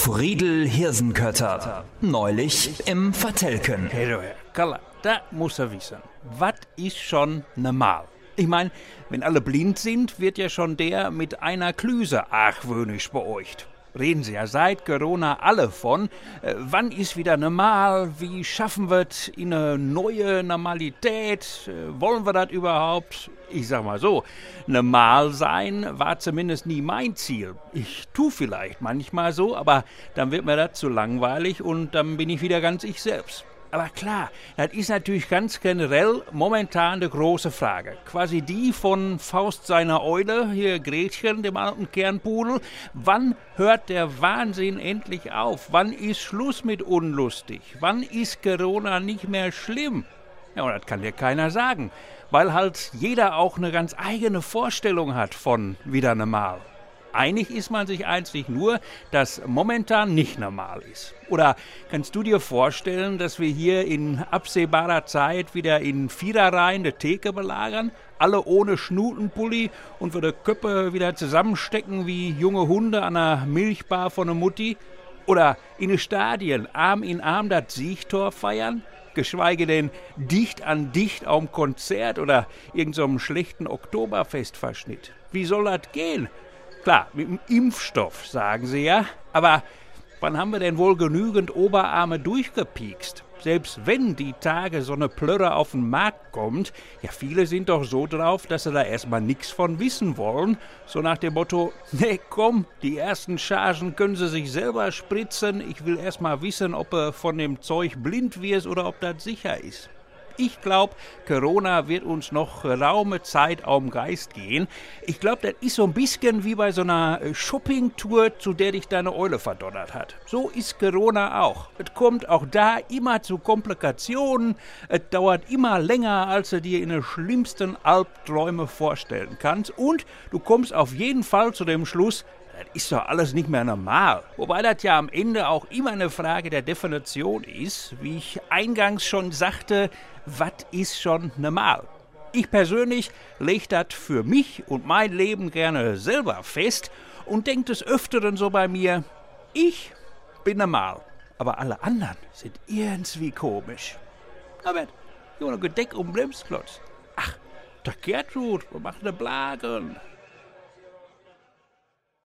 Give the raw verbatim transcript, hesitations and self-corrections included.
Friedel Hirsenkötter. Neulich im Vertelken. Hey du Herr Kaller, da muss er wissen. Was ist schon normal? Ich mein, wenn alle blind sind, wird ja schon der mit einer Klüse argwöhnisch beäugt. Reden Sie ja seit Corona alle von. Äh, wann ist wieder normal? Wie schaffen wir es in eine neue Normalität? Äh, wollen wir das überhaupt? Ich sag mal so, normal sein war zumindest nie mein Ziel. Ich tu vielleicht manchmal so, aber dann wird mir das zu langweilig und dann bin ich wieder ganz ich selbst. Aber klar, das ist natürlich ganz generell momentan eine große Frage. Quasi die von Faust seiner Eule, hier Gretchen, dem alten Kernpudel. Wann hört der Wahnsinn endlich auf? Wann ist Schluss mit unlustig? Wann ist Corona nicht mehr schlimm? Ja, und das kann dir keiner sagen, weil halt jeder auch eine ganz eigene Vorstellung hat von wieder normal. Einig ist man sich einzig nur, dass momentan nicht normal ist. Oder kannst du dir vorstellen, dass wir hier in absehbarer Zeit wieder in Viererreihen die Theke belagern? Alle ohne Schnutenpulli und wir die Köpfe wieder zusammenstecken wie junge Hunde an einer Milchbar von der Mutti? Oder in den Stadien Arm in Arm das Siegtor feiern? Geschweige denn dicht an dicht am Konzert oder irgendeinem so schlechten Oktoberfestverschnitt. Wie soll das gehen? Klar, mit dem Impfstoff, sagen sie ja, aber wann haben wir denn wohl genügend Oberarme durchgepiekst? Selbst wenn die Tage so eine Plörre auf den Markt kommt, ja viele sind doch so drauf, dass sie da erstmal nichts von wissen wollen. So nach dem Motto, ne komm, die ersten Chargen können sie sich selber spritzen, ich will erstmal wissen, ob er von dem Zeug blind wird oder ob das sicher ist. Ich glaube, Corona wird uns noch geraume Zeit auf den Geist gehen. Ich glaube, das ist so ein bisschen wie bei so einer Shoppingtour, zu der dich deine Eule verdonnert hat. So ist Corona auch. Es kommt auch da immer zu Komplikationen. Es dauert immer länger, als du dir in den schlimmsten Albträume vorstellen kannst. Und du kommst auf jeden Fall zu dem Schluss, das ist doch alles nicht mehr normal. Wobei das ja am Ende auch immer eine Frage der Definition ist. Wie ich eingangs schon sagte, was ist schon normal? Ich persönlich lege das für mich und mein Leben gerne selber fest und denke des Öfteren so bei mir, ich bin normal, aber alle anderen sind irgendwie komisch. Aber, Junge, Gedeck um Bremsklotz. Ach, der Gertrud, wir machen eine Blagen.